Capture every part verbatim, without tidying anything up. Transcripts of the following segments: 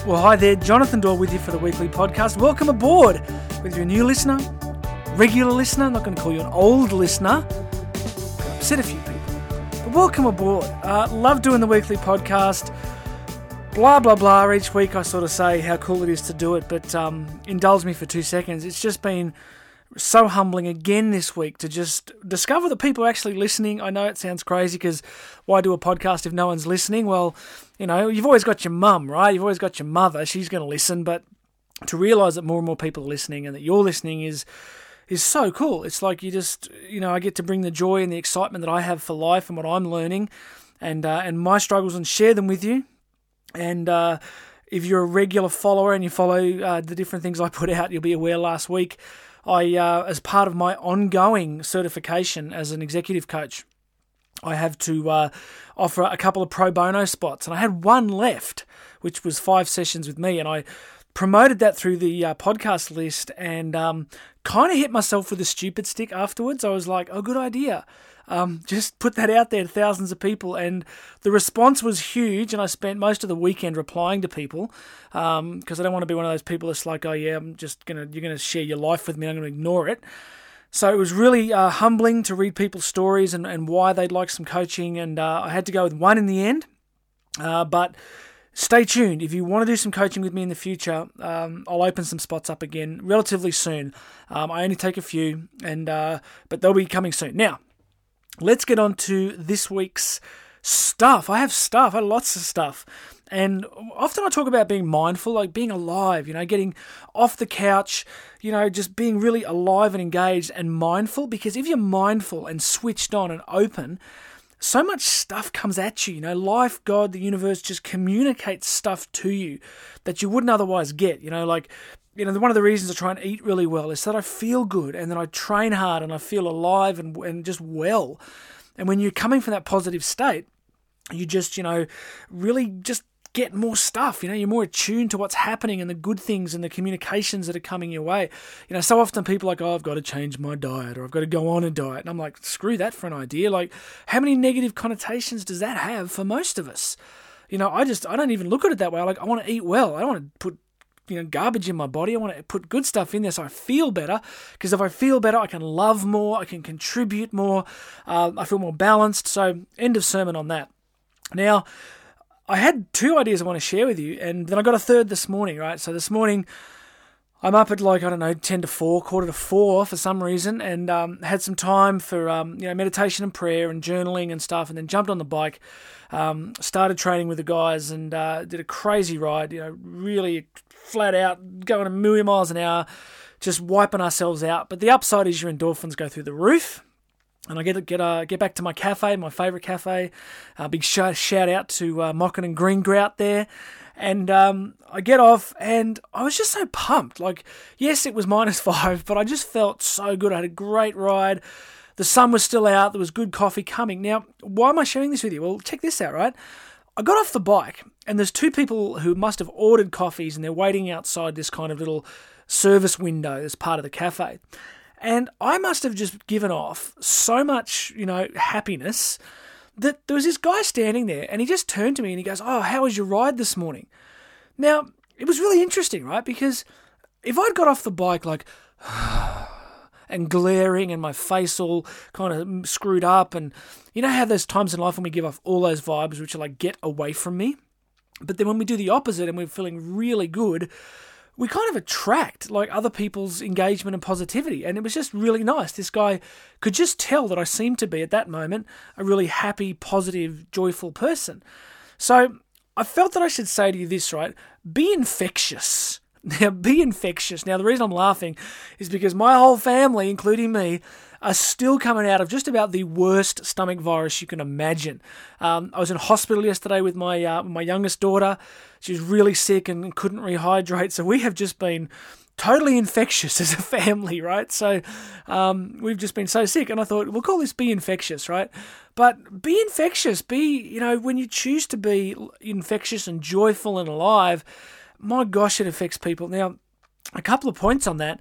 Well, hi there, Jonathan Doyle with you for the weekly podcast. Welcome aboard. Whether you're a new listener, regular listener, I'm not going to call you an old listener. I've upset a few people, but welcome aboard. Uh, love doing the weekly podcast. Blah, blah, blah. Each week I sort of say how cool it is to do it, but um, indulge me for two seconds. It's just been so humbling again this week to just discover that people are actually listening. I know it sounds crazy because why do a podcast if no one's listening? Well, you know, you've always got your mum, right? You've always got your mother. She's going to listen, but to realise that more and more people are listening and that you're listening is is so cool. It's like you just, you know, I get to bring the joy and the excitement that I have for life and what I'm learning and uh, and my struggles and share them with you. And uh, if you're a regular follower and you follow uh, the different things I put out, you'll be aware last week I, uh, as part of my ongoing certification as an executive coach, I have to uh, offer a couple of pro bono spots. And I had one left, which was five sessions with me. And I promoted that through the uh, podcast list and um, kind of hit myself with a stupid stick afterwards. I was like, oh, good idea. Um, just put that out there to thousands of people, and the response was huge, and I spent most of the weekend replying to people, um, because I don't want to be one of those people that's like, oh yeah, I'm just going to, you're going to share your life with me, I'm going to ignore it. So it was really uh, humbling to read people's stories and, and why they'd like some coaching, and uh, I had to go with one in the end, uh, but stay tuned. If you want to do some coaching with me in the future, um, I'll open some spots up again relatively soon. Um, I only take a few, and uh, but they'll be coming soon. Now, let's get on to this week's stuff. I have stuff. I have lots of stuff. And often I talk about being mindful, like being alive, you know, getting off the couch, you know, just being really alive and engaged and mindful. Because if you're mindful and switched on and open, so much stuff comes at you. You know, life, God, the universe just communicates stuff to you that you wouldn't otherwise get. You know, like, you know, one of the reasons I try and eat really well is that I feel good and then I train hard and I feel alive and and just well. And when you're coming from that positive state, you just, you know, really just get more stuff. You know, you're more attuned to what's happening and the good things and the communications that are coming your way. You know, so often people are like, oh, I've got to change my diet or I've got to go on a diet. And I'm like, screw that for an idea. Like, how many negative connotations does that have for most of us? You know, I just, I don't even look at it that way. Like, I want to eat well. I don't want to put you know, garbage in my body. I want to put good stuff in there so I feel better, because if I feel better, I can love more, I can contribute more, uh, I feel more balanced. So, end of sermon on that. Now, I had two ideas I want to share with you, and then I got a third this morning, right? So this morning, I'm up at like, I don't know, ten to four, quarter to four for some reason, and um, had some time for um, you know, meditation and prayer and journaling and stuff, and then jumped on the bike, um, started training with the guys, and uh, did a crazy ride, you know, really flat out, going a million miles an hour, just wiping ourselves out. But the upside is your endorphins go through the roof. And I get get uh, get back to my cafe, my favourite cafe. Uh, big shout, shout out to uh, Mocken and Green Grout there. And um, I get off, and I was just so pumped. Like, yes, it was minus five, but I just felt so good. I had a great ride. The sun was still out. There was good coffee coming. Now, why am I sharing this with you? Well, check this out, right? I got off the bike, and there's two people who must have ordered coffees, and they're waiting outside this kind of little service window as part of the cafe. And I must have just given off so much, you know, happiness that there was this guy standing there, and he just turned to me and he goes, oh, how was your ride this morning? Now, it was really interesting, right? Because if I'd got off the bike like, and glaring and my face all kind of screwed up, and you know how there's times in life when we give off all those vibes which are like, get away from me? But then when we do the opposite and we're feeling really good, we kind of attract like other people's engagement and positivity. And it was just really nice. This guy could just tell that I seemed to be at that moment a really happy, positive, joyful person. So I felt that I should say to you this, right? Be infectious. Now, be infectious. Now, the reason I'm laughing is because my whole family, including me, are still coming out of just about the worst stomach virus you can imagine. Um, I was in hospital yesterday with my uh, my youngest daughter. She was really sick and couldn't rehydrate. So we have just been totally infectious as a family, right? So um, we've just been so sick. And I thought, we'll call this Be Infectious, right? But be infectious. Be, you know, when you choose to be infectious and joyful and alive, my gosh, it affects people. Now, a couple of points on that.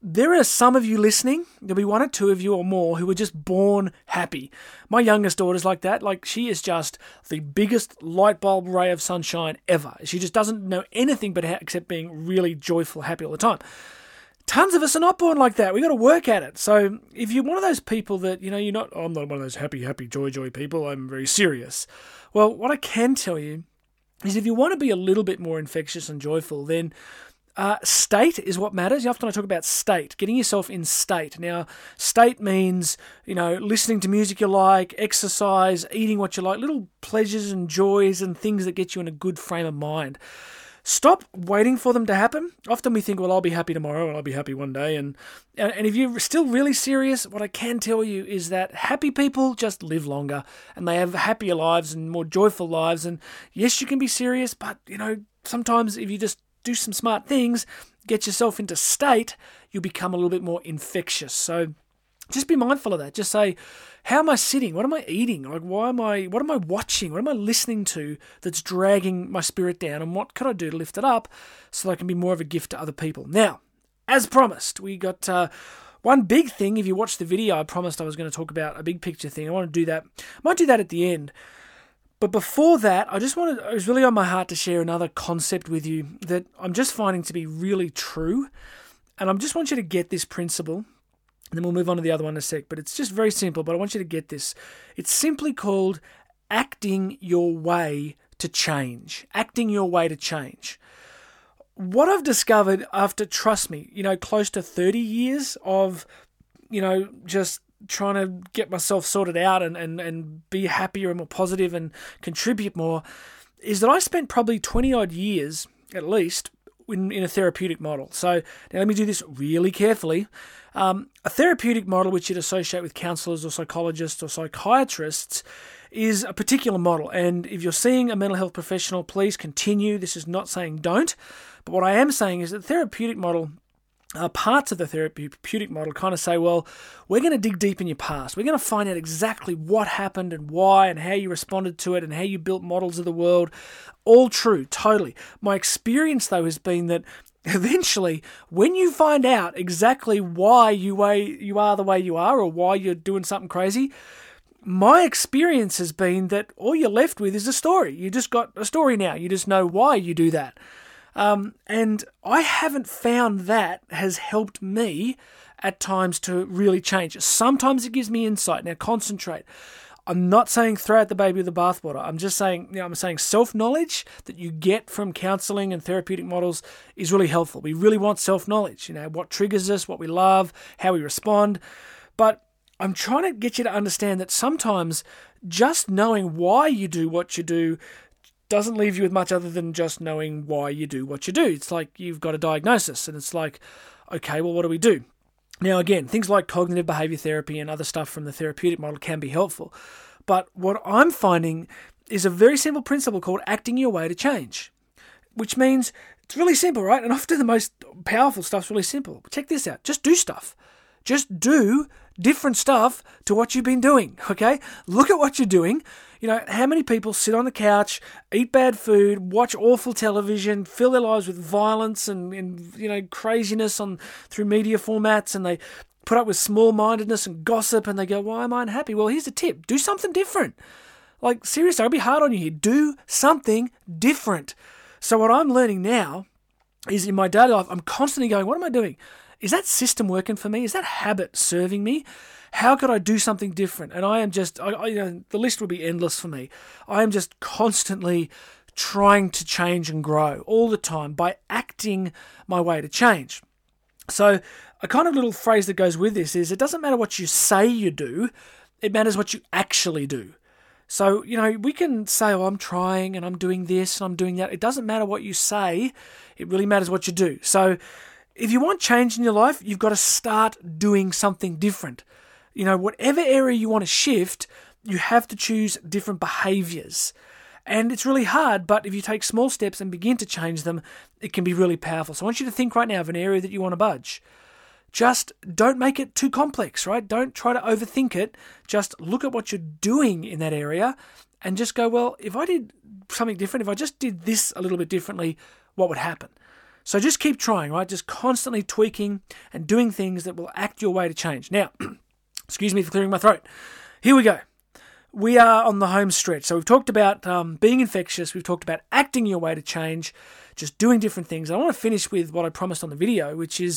there are some of you listening, there'll be one or two of you or more who were just born happy. My youngest daughter's like that. Like, she is just the biggest light bulb ray of sunshine ever. She just doesn't know anything but ha- except being really joyful, happy all the time. Tons of us are not born like that. We got to work at it. So if you're one of those people that, you know, you're not, oh, I'm not one of those happy, happy, joy, joy people. I'm very serious. Well, what I can tell you is if you want to be a little bit more infectious and joyful, then Uh, state is what matters. Often I talk about state, getting yourself in state. Now, state means, you know, listening to music you like, exercise, eating what you like, little pleasures and joys and things that get you in a good frame of mind. Stop waiting for them to happen. Often we think, well, I'll be happy tomorrow and I'll be happy one day. And, and if you're still really serious, what I can tell you is that happy people just live longer and they have happier lives and more joyful lives. And yes, you can be serious, but, you know, sometimes if you just do some smart things, get yourself into state, you'll become a little bit more infectious. So just be mindful of that. Just say, how am I sitting? What am I eating? Like, why am I, what am I watching? What am I listening to that's dragging my spirit down? And what could I do to lift it up so that I can be more of a gift to other people? Now, as promised, we got uh, one big thing. If you watch the video, I promised I was going to talk about a big picture thing. I want to do that. I might do that at the end. But before that, I just wanted, it was really on my heart to share another concept with you that I'm just finding to be really true. And I just want you to get this principle, and then we'll move on to the other one in a sec. But it's just very simple, but I want you to get this. It's simply called acting your way to change. Acting your way to change. What I've discovered after, trust me, you know, close to thirty years of, you know, just trying to get myself sorted out and, and, and be happier and more positive and contribute more, is that I spent probably twenty odd years at least in, in a therapeutic model. So now let me do this really carefully. Um, a therapeutic model which you'd associate with counsellors or psychologists or psychiatrists is a particular model. And if you're seeing a mental health professional, please continue. This is not saying don't. But what I am saying is that the therapeutic model, Uh, parts of the therapeutic model kind of say, well, we're going to dig deep in your past. We're going to find out exactly what happened and why and how you responded to it and how you built models of the world. All true, totally. My experience, though, has been that eventually, when you find out exactly why you, way, you are the way you are or why you're doing something crazy, my experience has been that all you're left with is a story. You just got a story now. You just know why you do that. Um, and I haven't found that has helped me at times to really change. Sometimes it gives me insight. Now, concentrate. I'm not saying throw out the baby with the bathwater. I'm just saying, you know, I'm saying self-knowledge that you get from counselling and therapeutic models is really helpful. We really want self-knowledge, you know, what triggers us, what we love, how we respond. But I'm trying to get you to understand that sometimes just knowing why you do what you do doesn't leave you with much other than just knowing why you do what you do. It's like you've got a diagnosis and it's like, okay, well, what do we do? Now, again, things like cognitive behavior therapy and other stuff from the therapeutic model can be helpful. But what I'm finding is a very simple principle called acting your way to change, which means it's really simple, right? And often the most powerful stuff's really simple. Check this out. Just do stuff. Just do different stuff to what you've been doing, okay? Look at what you're doing. You know, how many people sit on the couch, eat bad food, watch awful television, fill their lives with violence and, and you know, craziness on through media formats, and they put up with small-mindedness and gossip, and they go, why am I unhappy? Well, here's the tip. Do something different. Like, seriously, I'll be hard on you here. Do something different. So what I'm learning now is in my daily life, I'm constantly going, what am I doing? Is that system working for me? Is that habit serving me? How could I do something different? And I am just, I, I, you know, the list would be endless for me. I am just constantly trying to change and grow all the time by acting my way to change. So a kind of little phrase that goes with this is it doesn't matter what you say you do, it matters what you actually do. So, you know, we can say, oh, I'm trying and I'm doing this and I'm doing that. It doesn't matter what you say. It really matters what you do. So if you want change in your life, you've got to start doing something different. You know, whatever area you want to shift, you have to choose different behaviors. And it's really hard, but if you take small steps and begin to change them, it can be really powerful. So I want you to think right now of an area that you want to budge. Just don't make it too complex, right? Don't try to overthink it. Just look at what you're doing in that area and just go, well, if I did something different, if I just did this a little bit differently, what would happen? So just keep trying, right? Just constantly tweaking and doing things that will act your way to change. Now, excuse me for clearing my throat. Here we go. We are on the home stretch. So we've talked about um, being infectious. We've talked about acting your way to change, just doing different things. I want to finish with what I promised on the video, which is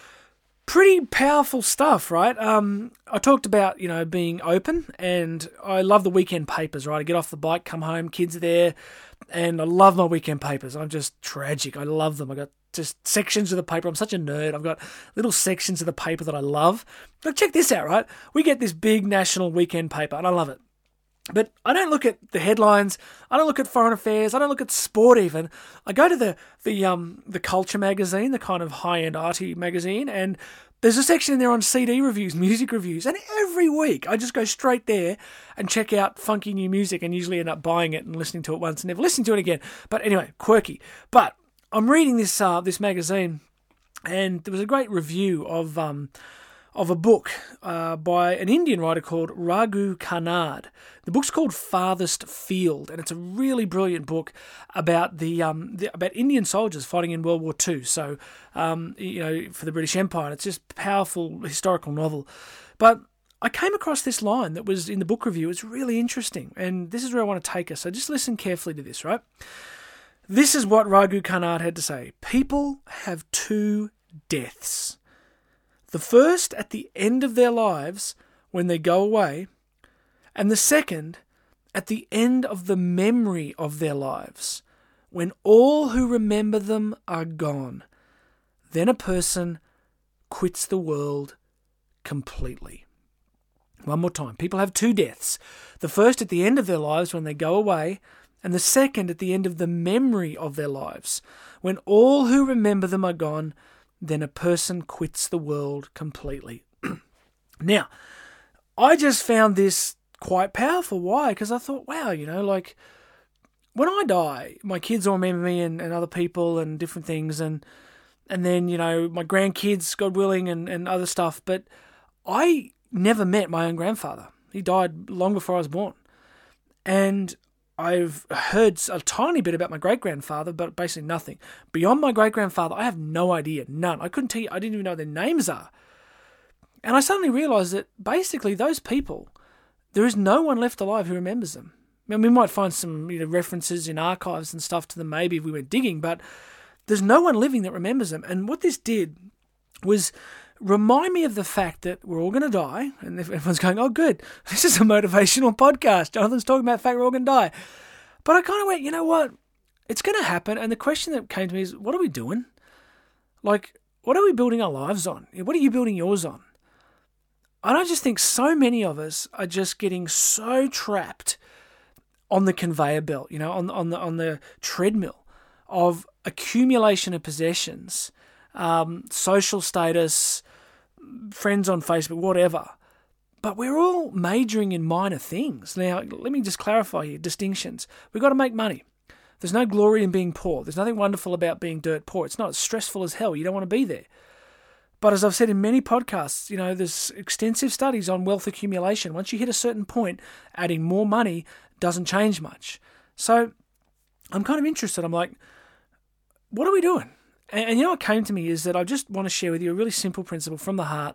pretty powerful stuff, right? Um, I talked about, you know, being open, and I love the weekend papers, right? I get off the bike, come home, kids are there, and I love my weekend papers. I'm just tragic. I love them. I got just sections of the paper. I'm such a nerd. I've got little sections of the paper that I love. But check this out, right? We get this big national weekend paper, and I love it. But I don't look at the headlines. I don't look at foreign affairs. I don't look at sport even. I go to the the um the culture magazine, the kind of high-end arty magazine, and there's a section in there on C D reviews, music reviews, and every week I just go straight there and check out funky new music, and usually end up buying it and listening to it once and never listening to it again. But anyway, quirky. But I'm reading this uh this magazine, and there was a great review of um. of a book uh, by an Indian writer called Raghu Kannad. The book's called Farthest Field, and it's a really brilliant book about the, um, the about Indian soldiers fighting in World War Two. So, um, you know, for the British Empire, it's just a powerful historical novel. But I came across this line that was in the book review. It's really interesting, and this is where I want to take us. So just listen carefully to this, right? This is what Raghu Kannad had to say. People have two deaths. The first at the end of their lives when they go away, and the second at the end of the memory of their lives when all who remember them are gone. Then a person quits the world completely. One more time. People have two deaths. The first at the end of their lives when they go away, and the second at the end of the memory of their lives when all who remember them are gone. Then a person quits the world completely. Now, I just found this quite powerful. Why? Because I thought, wow, you know, like, when I die, my kids will remember me and, and other people and different things, and and then, you know, my grandkids, God willing, and, and other stuff. But I never met my own grandfather. He died long before I was born. And I've heard a tiny bit about my great-grandfather, but basically nothing. Beyond my great-grandfather, I have no idea, none. I couldn't tell you, I didn't even know what their names are. And I suddenly realised that basically those people, there is no one left alive who remembers them. I mean, we might find some, you know, references in archives and stuff to them maybe if we went digging, but there's no one living that remembers them. And what this did was remind me of the fact that we're all going to die, and everyone's going, oh, good, this is a motivational podcast. Jonathan's talking about the fact we're all going to die. But I kind of went, you know what? It's going to happen. And the question that came to me is, what are we doing? Like, what are we building our lives on? What are you building yours on? And I just think so many of us are just getting so trapped on the conveyor belt, you know, on, on the on the treadmill of accumulation of possessions, um, social status, friends on Facebook, whatever. But we're all majoring in minor things. Now, let me just clarify here, distinctions. We've got to make money. There's no glory in being poor. There's nothing wonderful about being dirt poor. It's not. It's stressful as hell. You don't want to be there. But as I've said in many podcasts, you know, there's extensive studies on wealth accumulation. Once you hit a certain point, adding more money doesn't change much. So I'm kind of interested. I'm like, what are we doing? And, and you know what came to me is that I just want to share with you a really simple principle from the heart.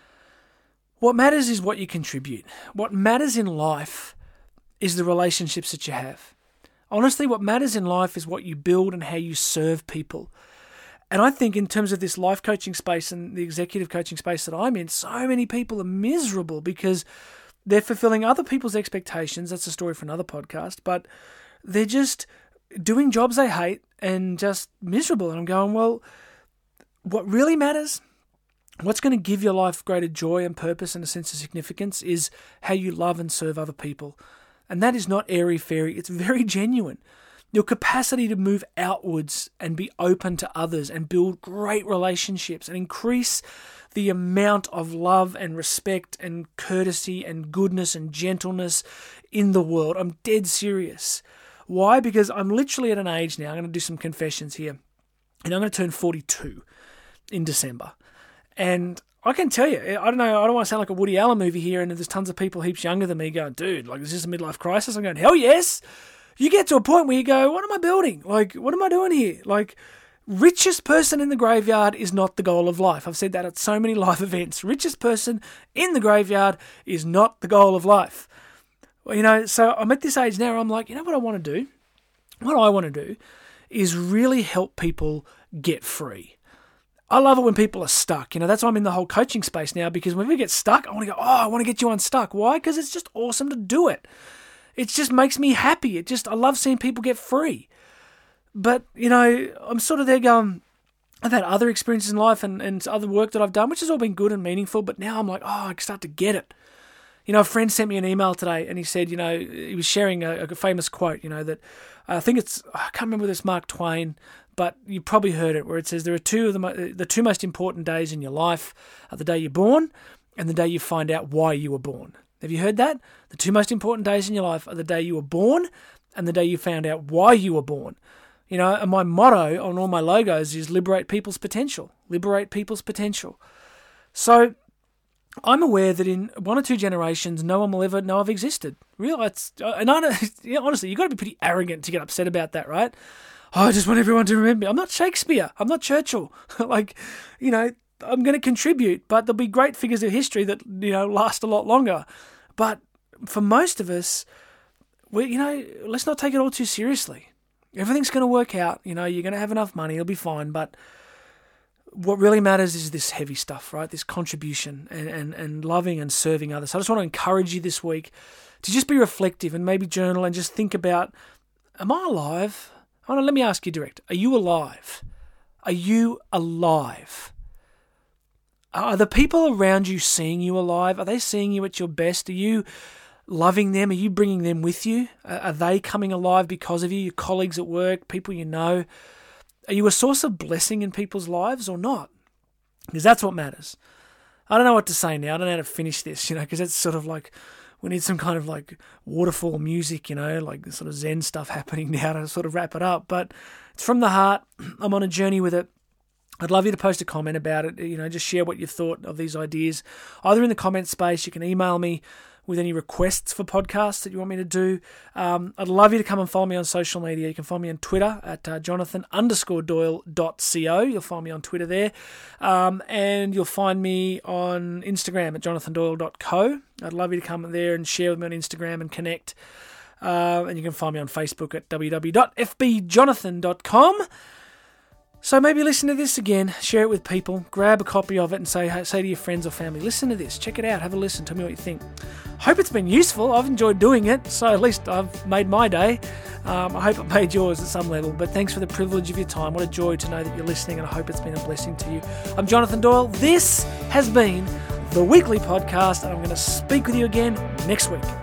What matters is what you contribute. What matters in life is the relationships that you have. Honestly, what matters in life is what you build and how you serve people. And I think in terms of this life coaching space and the executive coaching space that I'm in, so many people are miserable because they're fulfilling other people's expectations. That's a story for another podcast. But they're just doing jobs they hate and just miserable. And I'm going, well, what really matters, what's going to give your life greater joy and purpose and a sense of significance is how you love and serve other people. And that is not airy-fairy. It's very genuine. Your capacity to move outwards and be open to others and build great relationships and increase the amount of love and respect and courtesy and goodness and gentleness in the world. I'm dead serious. Why? Because I'm literally at an age now, I'm going to do some confessions here, and I'm going to turn forty-two in December. And I can tell you, I don't know, I don't want to sound like a Woody Allen movie here, and there's tons of people heaps younger than me going, dude, like, is this a midlife crisis? I'm going, hell yes! You get to a point where you go, what am I building? Like, what am I doing here? Like, richest person in the graveyard is not the goal of life. I've said that at so many life events. Richest person in the graveyard is not the goal of life. Well, you know, so I'm at this age now where I'm like, you know what I want to do? What I want to do is really help people get free. I love it when people are stuck. You know, that's why I'm in the whole coaching space now, because when we get stuck, I want to go, oh, I want to get you unstuck. Why? Because it's just awesome to do it. It just makes me happy. It just, I love seeing people get free. But, you know, I'm sort of there going, I've had other experiences in life and, and other work that I've done, which has all been good and meaningful, but now I'm like, oh, I start to get it. You know, a friend sent me an email today and he said, you know, he was sharing a, a famous quote, you know, that I think it's, I can't remember whether it's Mark Twain, but you probably heard it, where it says there are two of the, the two most important days in your life are the day you're born and the day you find out why you were born. Have you heard that? The two most important days in your life are the day you were born and the day you found out why you were born. You know, and my motto on all my logos is liberate people's potential. Liberate people's potential. So I'm aware that in one or two generations, no one will ever know I've existed. Really, it's, and I know, yeah, honestly, you've got to be pretty arrogant to get upset about that, right? Oh, I just want everyone to remember me. I'm not Shakespeare. I'm not Churchill. Like, you know, I'm going to contribute, but there'll be great figures of history that, you know, last a lot longer. But for most of us, we, you know, let's not take it all too seriously. Everything's going to work out. You know, you're going to have enough money. It'll be fine. But what really matters is this heavy stuff, right? This contribution and, and, and loving and serving others. So I just want to encourage you this week to just be reflective and maybe journal and just think about, am I alive? I want to, let me ask you direct. Are you alive? Are you alive? Are the people around you seeing you alive? Are they seeing you at your best? Are you loving them? Are you bringing them with you? Are they coming alive because of you? Your colleagues at work, people you know? Are you a source of blessing in people's lives or not? Because that's what matters. I don't know what to say now. I don't know how to finish this, you know, because it's sort of like we need some kind of like waterfall music, you know, like sort of Zen stuff happening now to sort of wrap it up. But it's from the heart. I'm on a journey with it. I'd love you to post a comment about it. You know, just share what you thought of these ideas. Either in the comment space, you can email me with any requests for podcasts that you want me to do. Um, I'd love you to come and follow me on social media. You can follow me on Twitter at uh, Jonathan underscore Doyle dot co. You'll find me on Twitter there. Um, and you'll find me on Instagram at jonathan doyle dot co. I'd love you to come there and share with me on Instagram and connect. Uh, and you can find me on Facebook at w w w dot f b jonathan dot com. So maybe listen to this again, share it with people, grab a copy of it and say say to your friends or family, listen to this, check it out, have a listen, tell me what you think. Hope it's been useful. I've enjoyed doing it, so at least I've made my day. Um, I hope it made yours at some level, but thanks for the privilege of your time. What a joy to know that you're listening, and I hope it's been a blessing to you. I'm Jonathan Doyle. This has been The Weekly Podcast, and I'm going to speak with you again next week.